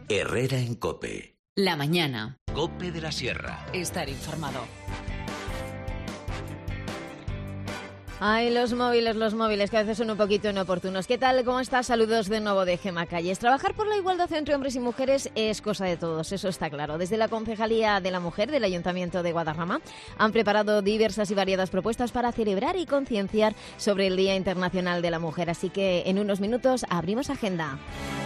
Herrera en COPE. La mañana. COPE de la Sierra. Estar informado. Ay, los móviles, que a veces son un poquito inoportunos. ¿Qué tal? ¿Cómo estás? Saludos de nuevo de Gema Calles. Trabajar por la igualdad entre hombres y mujeres es cosa de todos, eso está claro. Desde la Concejalía de la Mujer del Ayuntamiento de Guadarrama han preparado diversas y variadas propuestas para celebrar y concienciar sobre el Día Internacional de la Mujer. Así que en unos minutos abrimos agenda.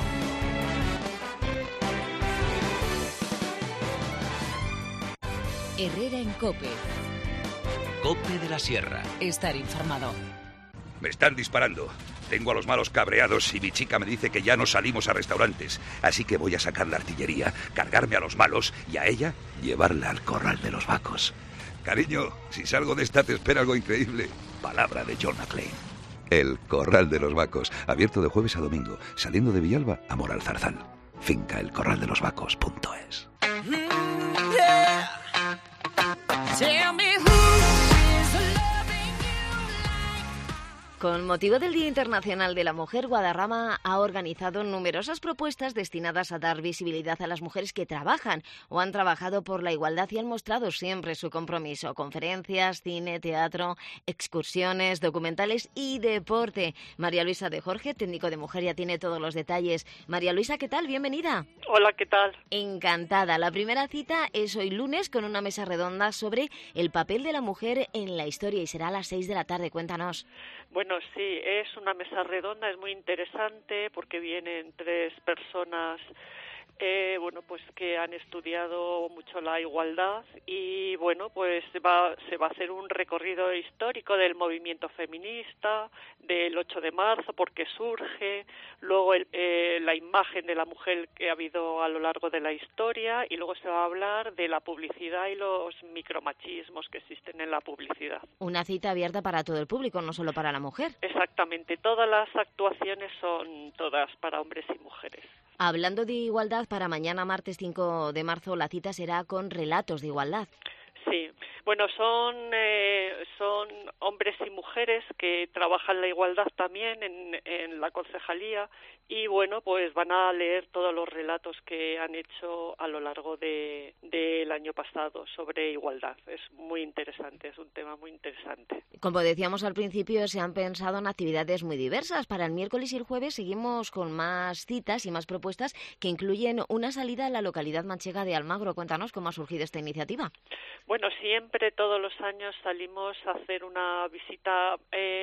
Herrera en COPE. COPE de la Sierra. Estar informado. Me están disparando. Tengo a los malos cabreados y mi chica me dice que ya no salimos a restaurantes. Así que voy a sacar la artillería, cargarme a los malos y a ella llevarla al corral de los vacos. Cariño, si salgo de esta te espera algo increíble. Palabra de John McClane. El corral de los vacos, abierto de jueves a domingo, saliendo de Villalba a Moral Zarzal. Finca elcorraldelosvacos.es. Con motivo del Día Internacional de la Mujer, Guadarrama ha organizado numerosas propuestas destinadas a dar visibilidad a las mujeres que trabajan o han trabajado por la igualdad y han mostrado siempre su compromiso. Conferencias, cine, teatro, excursiones, documentales y deporte. María Luisa de Jorge, técnico de mujer, ya tiene todos los detalles. María Luisa, ¿qué tal? Bienvenida. Hola, ¿qué tal? Encantada. La primera cita es hoy lunes con una mesa redonda sobre el papel de la mujer en la historia y será a las 6 de la tarde. Cuéntanos. Bueno, sí, es una mesa redonda, es muy interesante porque vienen tres personas pues que han estudiado mucho la igualdad y bueno, pues se va a hacer un recorrido histórico del movimiento feminista, del 8 de marzo, porque surge, luego la imagen de la mujer que ha habido a lo largo de la historia y luego se va a hablar de la publicidad y los micromachismos que existen en la publicidad. Una cita abierta para todo el público, no solo para la mujer. Exactamente, todas las actuaciones son todas para hombres y mujeres. Hablando de igualdad, para mañana, martes 5 de marzo, la cita será con relatos de igualdad. Sí, bueno, son hombres y mujeres que trabajan la igualdad también en la concejalía y bueno, pues van a leer todos los relatos que han hecho a lo largo del año pasado sobre igualdad. Es muy interesante, es un tema muy interesante. Como decíamos al principio, se han pensado en actividades muy diversas. Para el miércoles y el jueves seguimos con más citas y más propuestas que incluyen una salida a la localidad manchega de Almagro. Cuéntanos cómo ha surgido esta iniciativa. Bueno, siempre, todos los años salimos a hacer una visita,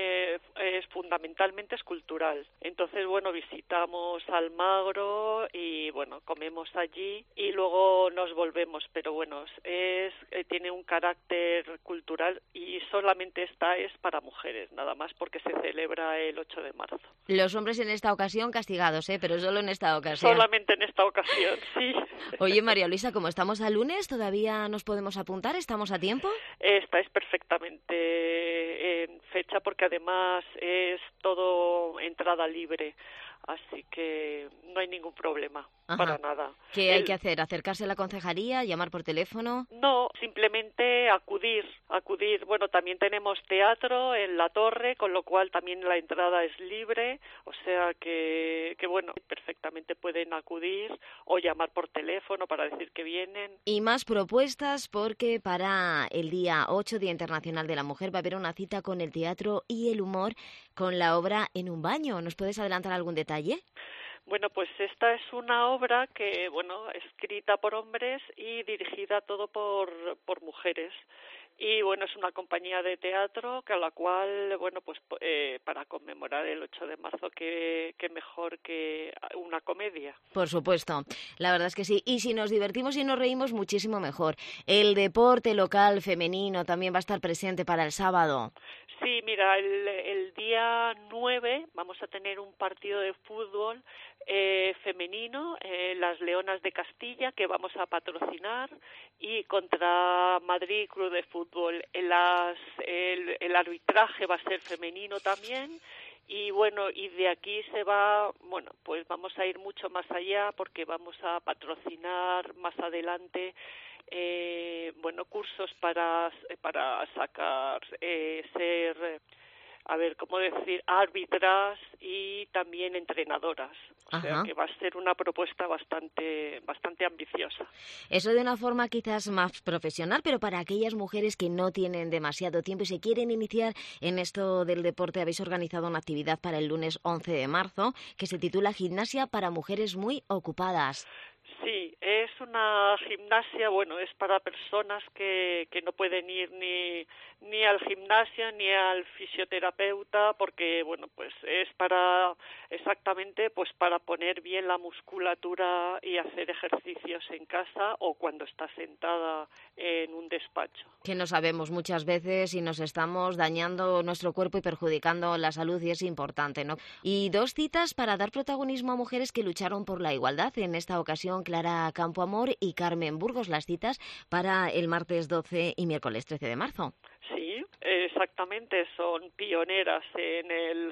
fundamentalmente es cultural. Entonces, bueno, visitamos Almagro y, bueno, comemos allí y luego nos volvemos. Pero, bueno, tiene un carácter cultural y solamente esta es para mujeres, nada más porque se celebra el 8 de marzo. Los hombres en esta ocasión castigados, pero solo en esta ocasión. Solamente en esta ocasión, sí. Oye, María Luisa, como estamos a lunes, ¿todavía nos podemos apuntar? ¿Estamos a tiempo? Estáis perfectamente en fecha porque además es todo entrada libre, así que no hay ningún problema. Ajá. Para nada. ¿Qué hay que hacer? ¿Acercarse a la concejalía? ¿Llamar por teléfono? No, simplemente acudir. Bueno, también tenemos teatro en la torre, con lo cual también la entrada es libre, o sea que bueno, perfectamente pueden acudir o llamar por teléfono para decir que vienen. Y más propuestas porque para el día 8, Día Internacional de la Mujer, va a haber una cita con el teatro y el humor con la obra En un baño. ¿Nos puedes adelantar algún detalle? Bueno, pues esta es una obra que, bueno, escrita por hombres y dirigida todo por mujeres. Y, bueno, es una compañía de teatro a la cual, bueno, pues para conmemorar el 8 de marzo, qué mejor que una comedia. Por supuesto, la verdad es que sí. Y si nos divertimos y nos reímos, muchísimo mejor. El deporte local femenino también va a estar presente para el sábado. Sí, mira, el día 9 vamos a tener un partido de fútbol femenino, las Leonas de Castilla, que vamos a patrocinar, y contra Madrid Club de Fútbol. El arbitraje va a ser femenino también. Y bueno, y de aquí pues vamos a ir mucho más allá porque vamos a patrocinar más adelante cursos para sacar, ¿cómo decir?, árbitras y también entrenadoras. O sea, que va a ser una propuesta bastante ambiciosa. Eso de una forma quizás más profesional, pero para aquellas mujeres que no tienen demasiado tiempo y se quieren iniciar en esto del deporte, habéis organizado una actividad para el lunes 11 de marzo que se titula Gimnasia para mujeres muy ocupadas. Sí, es una gimnasia, es para personas que no pueden ir ni al gimnasio ni al fisioterapeuta, porque pues es exactamente para poner bien la musculatura y hacer ejercicios en casa o cuando está sentada en un despacho. Que no sabemos muchas veces y nos estamos dañando nuestro cuerpo y perjudicando la salud, y es importante, ¿no? Y 2 citas para dar protagonismo a mujeres que lucharon por la igualdad. En esta ocasión, Clara Campoamor y Carmen Burgos, las citas para el martes 12 y miércoles 13 de marzo. Sí, exactamente, son pioneras en el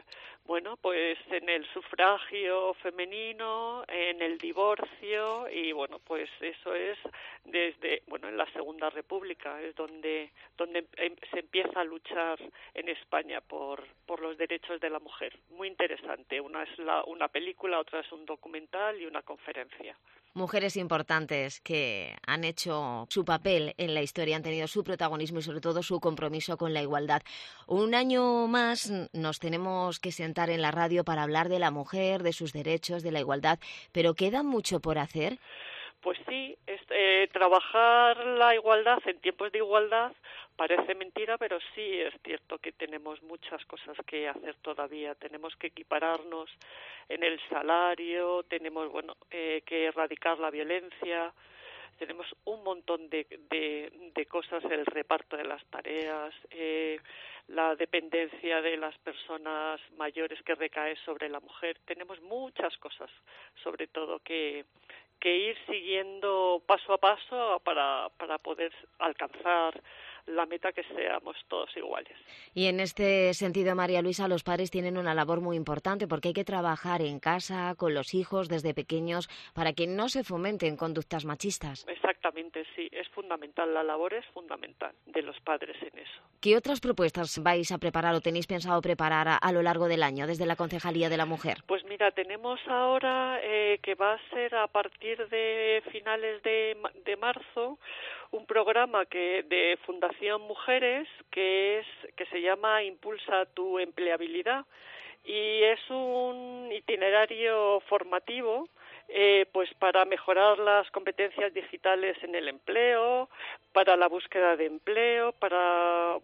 sufragio femenino, en el divorcio, y pues eso es desde en la Segunda República, es donde se empieza a luchar en España por los derechos de la mujer. Muy interesante, una es una película, otra es un documental y una conferencia. Mujeres importantes que han hecho su papel en la historia, han tenido su protagonismo y sobre todo su compromiso con la igualdad. Un año más nos tenemos que sentar en la radio para hablar de la mujer, de sus derechos, de la igualdad, pero ¿queda mucho por hacer? Pues sí, trabajar la igualdad en tiempos de igualdad parece mentira, pero sí es cierto que tenemos muchas cosas que hacer todavía. Tenemos que equipararnos en el salario, tenemos que erradicar la violencia, tenemos un montón de cosas, el reparto de las tareas, la dependencia de las personas mayores que recae sobre la mujer. Tenemos muchas cosas, sobre todo que ir siguiendo paso a paso para poder alcanzar la meta, que seamos todos iguales. Y en este sentido, María Luisa, los padres tienen una labor muy importante porque hay que trabajar en casa con los hijos desde pequeños para que no se fomenten conductas machistas. Exactamente, sí, es fundamental, la labor es fundamental de los padres en eso. ¿Qué otras propuestas vais a preparar o tenéis pensado preparar a lo largo del año desde la Concejalía de la Mujer? Pues mira, tenemos ahora que va a ser a partir de finales de marzo un programa de Fundación Mujeres que se llama Impulsa tu empleabilidad, y es un itinerario formativo pues para mejorar las competencias digitales en el empleo, para la búsqueda de empleo, para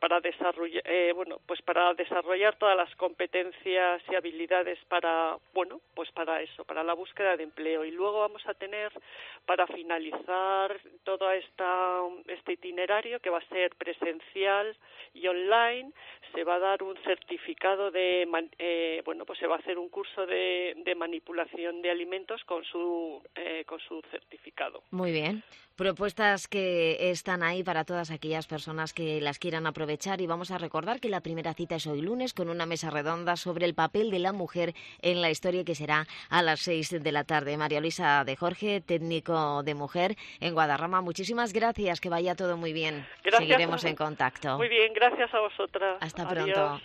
desarrollar todas las competencias y habilidades para eso, para la búsqueda de empleo. Y luego vamos a tener, para finalizar todo este itinerario, que va a ser presencial y online, se va a dar un certificado se va a hacer un curso de manipulación de alimentos con su certificado. Muy bien. Propuestas que están ahí para todas aquellas personas que las quieran aprovechar, y vamos a recordar que la primera cita es hoy lunes con una mesa redonda sobre el papel de la mujer en la historia, que será a las 6 de la tarde. María Luisa de Jorge, técnico de mujer en Guadarrama, muchísimas gracias, que vaya todo muy bien. Gracias. Seguiremos en contacto. Muy bien, gracias a vosotras. Hasta Adiós. pronto.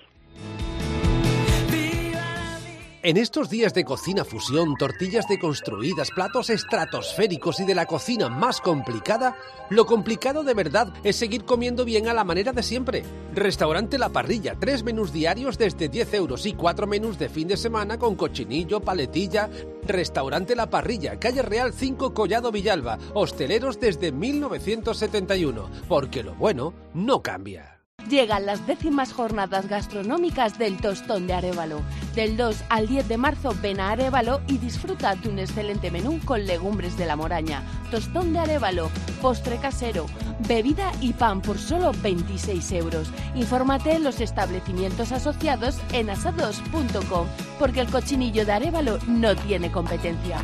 En estos días de cocina fusión, tortillas deconstruidas, platos estratosféricos y de la cocina más complicada, lo complicado de verdad es seguir comiendo bien a la manera de siempre. Restaurante La Parrilla, 3 menús diarios desde 10 euros y 4 menús de fin de semana con cochinillo, paletilla. Restaurante La Parrilla, calle Real 5, Collado Villalba. Hosteleros desde 1971, porque lo bueno no cambia. Llegan las 10º jornadas gastronómicas del Tostón de Arévalo. Del 2 al 10 de marzo ven a Arévalo y disfruta de un excelente menú con legumbres de la Moraña, tostón de Arévalo, postre casero, bebida y pan por solo 26 euros. Infórmate en los establecimientos asociados en asados.com, porque el cochinillo de Arévalo no tiene competencia.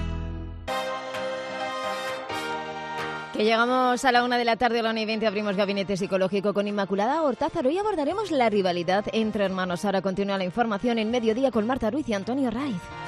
Que llegamos a la 1 de la tarde, a la 1:20, abrimos Gabinete Psicológico con Inmaculada Hortázar. Hoy abordaremos la rivalidad entre hermanos. Ahora continúa la información en Mediodía con Marta Ruiz y Antonio Raiz.